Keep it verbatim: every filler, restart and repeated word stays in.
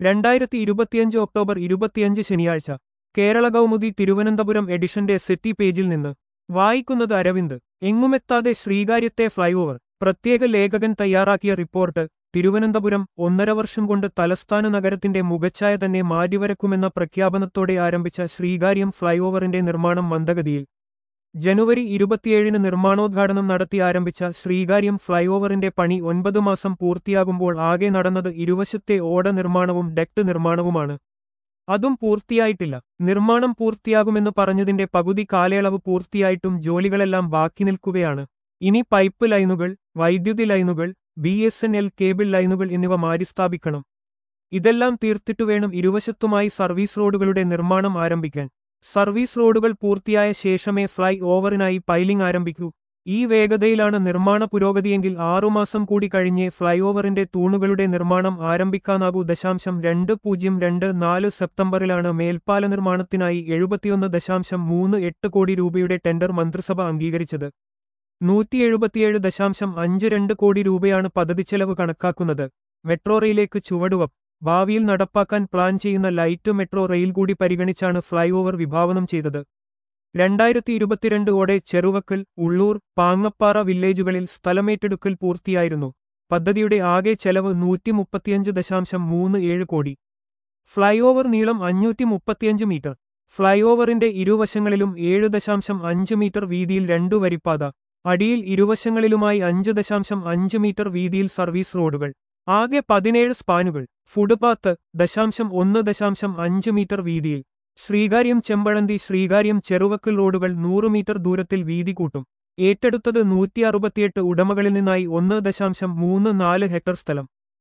രണ്ടായിരത്തി ഇരുപത്തിയഞ്ച് ഒക്ടോബർ ഇരുപത്തിയഞ്ച് ശനിയാഴ്ച കേരള കൗമുദി തിരുവനന്തപുരം എഡിഷന്റെ സിറ്റി പേജിൽ നിന്ന് വായിക്കുന്നത് അരവിന്ദ്. എങ്ങുമെത്താതെ ശ്രീകാര്യത്തെ ഫ്ലൈഓവർ. പ്രത്യേക ലേഖകൻ തയ്യാറാക്കിയ റിപ്പോർട്ട്. തിരുവനന്തപുരം. ഒന്നര വർഷം കൊണ്ട് തലസ്ഥാന നഗരത്തിന്റെ മുഖച്ഛായ തന്നെ മാറ്റിവരക്കുമെന്ന പ്രഖ്യാപനത്തോടെ ആരംഭിച്ച ശ്രീകാര്യം ഫ്ലൈഓവറിന്റെ നിർമ്മാണം മന്ദഗതിയിൽ. ജനുവരി ഇരുപത്തിയേഴിന് നിർമ്മാണോദ്ഘാടനം നടത്തി ആരംഭിച്ച ശ്രീകാര്യം ഫ്ലൈഓവറിന്റെ പണി ഒൻപത് മാസം പൂർത്തിയാകുമ്പോൾ ആകെ നടന്നത് ഇരുവശത്തെ ഓട നിർമ്മാണവും ഡെക്ട് നിർമ്മാണവുമാണ്. അതും പൂർത്തിയായിട്ടില്ല. നിർമ്മാണം പൂർത്തിയാകുമെന്ന് പറഞ്ഞതിന്റെ പകുതി കാലയളവ് പൂർത്തിയായിട്ടും ജോലികളെല്ലാം ബാക്കി നിൽക്കുകയാണ്. ഇനി പൈപ്പ് ലൈനുകൾ, വൈദ്യുതി ലൈനുകൾ, B S N L cable ലൈനുകൾ എന്നിവ മാറ്റിസ്ഥാപിക്കണം. ഇതെല്ലാം തീർത്തിട്ടുവേണം ഇരുവശത്തുമായി സർവീസ് റോഡുകളുടെ നിർമ്മാണം ആരംഭിക്കാൻ. സർവീസ് റോഡുകൾ പൂർത്തിയായ ശേഷമേ ഫ്ലൈ ഓവറിനായി പൈലിംഗ് ആരംഭിക്കൂ. ഈ വേഗതയിലാണ് നിർമ്മാണ പുരോഗതിയെങ്കിൽ ആറുമാസം കൂടി കഴിഞ്ഞേ ഫ്ലൈഓവറിന്റെ തൂണുകളുടെ നിർമ്മാണം ആരംഭിക്കാനാകൂ. ദശാംശം രണ്ട് പൂജ്യം രണ്ട് നാല് സെപ്റ്റംബറിലാണ് മേൽപ്പാല നിർമ്മാണത്തിനായി എഴുപത്തിയൊന്ന് ദശാംശം മൂന്ന് എട്ട് കോടി രൂപയുടെ ടെൻഡർ മന്ത്രിസഭ അംഗീകരിച്ചത്. നൂറ്റി എഴുപത്തിയേഴ് ദശാംശം അഞ്ച് രണ്ട് കോടി രൂപയാണ് പദ്ധതിച്ചെലവ് കണക്കാക്കുന്നത്. മെട്രോ റെയിലേക്ക് ചുവടുവപ്പ്. ഭാവിയിൽ നടപ്പാക്കാൻ പ്ലാൻ ചെയ്യുന്ന ലൈറ്റ് മെട്രോ റെയിൽ കൂടി പരിഗണിച്ചാണ് ഫ്ലൈഓവർ വിഭാവനം ചെയ്തത്. രണ്ടായിരത്തി ഇരുപത്തിരണ്ട് ഓടെ ചെറുവക്കൽ, ഉള്ളൂർ, പാങ്ങപ്പാറ വില്ലേജുകളിൽ സ്ഥലമേറ്റെടുക്കൽ പൂർത്തിയായിരുന്നു. പദ്ധതിയുടെ ആകെ ചെലവ് നൂറ്റി മുപ്പത്തിയഞ്ച് ദശാംശം മൂന്ന് ഏഴ് കോടി. ഫ്ലൈഓവർ നീളം അഞ്ഞൂറ്റി മുപ്പത്തിയഞ്ച് മീറ്റർ. ഫ്ലൈഓവറിന്റെ ഇരുവശങ്ങളിലും ഏഴ് ദശാംശം അഞ്ച് മീറ്റർ വീതിയിൽ രണ്ടു വരിപ്പാത. അടിയിൽ ഇരുവശങ്ങളിലുമായി അഞ്ച് ദശാംശം അഞ്ച് മീറ്റർ വീതിയിൽ സർവീസ് റോഡുകൾ. ആകെ പതിനേഴ് സ്പാനുകൾ. ഫുട്പാത്ത് ദശാംശം ഒന്ന് ദശാംശം അഞ്ച് മീറ്റർ വീതിയിൽ. ശ്രീകാര്യം ചെമ്പഴന്തി ശ്രീകാര്യം ചെറുവക്കൽ റോഡുകൾ നൂറ് മീറ്റർ ദൂരത്തിൽ വീതി കൂട്ടും. ഏറ്റെടുത്തത് നൂറ്റി അറുപത്തിയെട്ട് ഉടമകളിൽ നിന്നായി ഒന്ന് ദശാംശം മൂന്ന് നാല് ഹെക്ടർ സ്ഥലം.